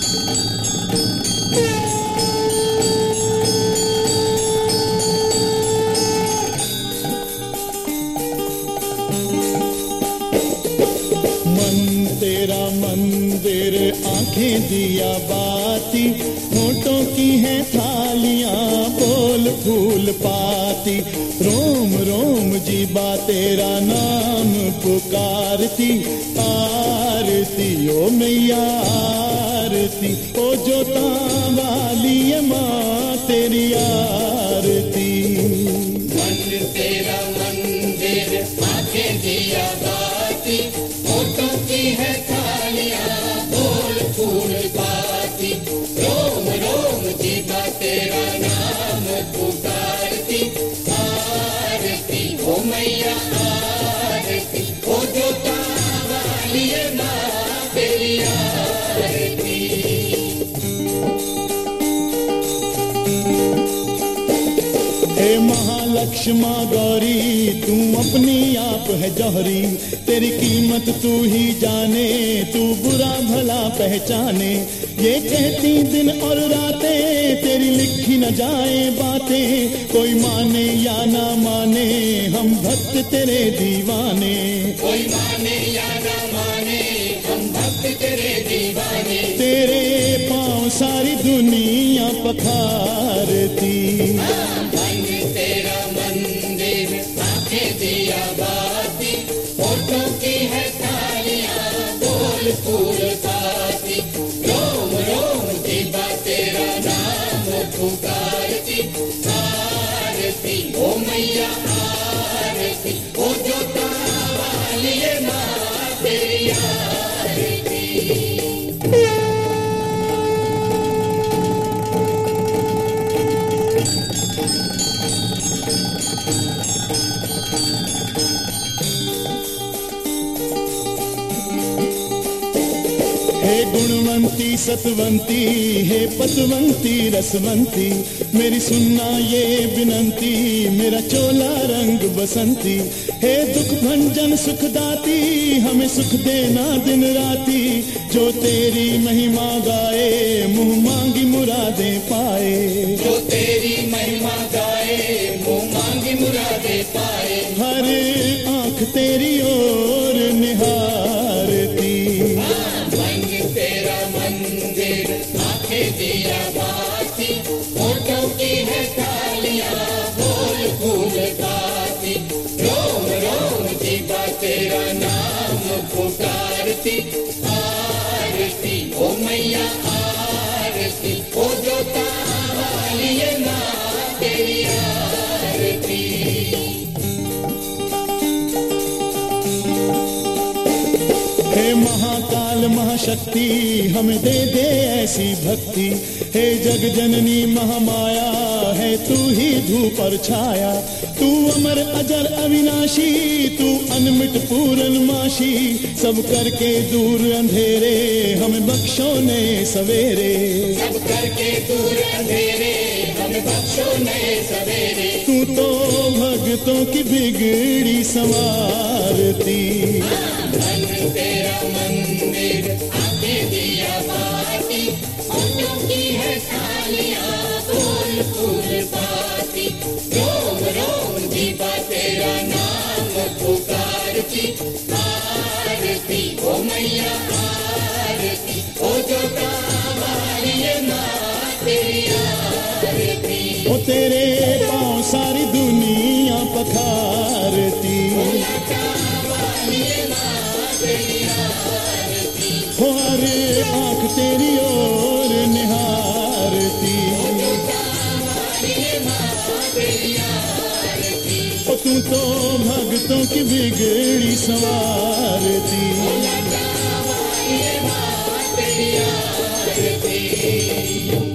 तेरा मंदिर आंखें दिया बाती, होठों की है थालियां बोल फूल पाती, रोम रोम जीबा तेरा नाम पुकारती, आरती ओ मैया आरती, ओ जोता वाली माँ तेरी आरती। मन तेरा मंदिर आंखें दिया बाती, होठों की है थालियां बोल फूल पाती, रोम रोम जीवा तेरा नाम पुकारती, आरती ओ मैया आरती, ओ जोता वाली माँ तेरी आरती। हे महालक्ष्मा गौरी तू अपनी आप है जौहरी, तेरी कीमत तू ही जाने, तू बुरा भला पहचाने, ये कहती दिन और रातें तेरी लिखी न जाए बातें, कोई माने या ना माने हम भक्त तेरे दीवाने, कोई माने या ना माने हम भक्त तेरे दीवाने, तेरे पाँव सारी दुनिया पखारती। तेरा मंदिर आंखें दिया बाती, होठों की है थालियां बोल फूल पाती, रोम रोम जीवा तेरा नाम पुकारती, आरती ओ मैया आरती, ओ जोता वाली माँ तेरी आरती। हे गुणवंती सतवंती, हे पतवंती रसवंती, मेरी सुनना ये विनंती, मेरा चोला रंग बसंती, हे दुख भंजन सुखदाती, हमें सुख देना दिन राती, जो तेरी महिमा गाए मुँह मांगी मुरादें पाए, जो तेरी महिमा गाए मुँह मांगी मुरादें पाए, हर आँख तेरी ओर निहारती। तेरा मंदिर आंखें दिया बाती, होठों की है थालियां बोल फूल पाती, रोम रोम जीवा तेरा नाम पुकारती, आरती ओ मैया आरती, ओ जोता वाली माँ तेरी आरती। हे महाकाल महाशक्ति हमें दे दे ऐसी भक्ति, हे जग जननी महामाया है तू ही धूप और छाया, तू अमर अजर अविनाशी, तू अनमिट पूरन माशी, सब करके दूर अंधेरे हमें बख्शो नए सवेरे, सब करके दूर अंधेरे हमें बख्शो नए सवेरे, तू तो भक्तों की बिगड़ी संवारती। तेरा मंदिर आंखें दिया बाती, होठों की है थालियां बोल फूल पाती, रोम रोम जीवा तेरा नाम पुकारती, आरती ओ मैया आरती, ओ जोता वाली माँ तेरी आरती। ओ तेरे पाँव सारी दुनिया पखारती, हो हर आँख तेरी ओर निहारती, ओ तू तो भक्तों की बिगड़ी संवारती।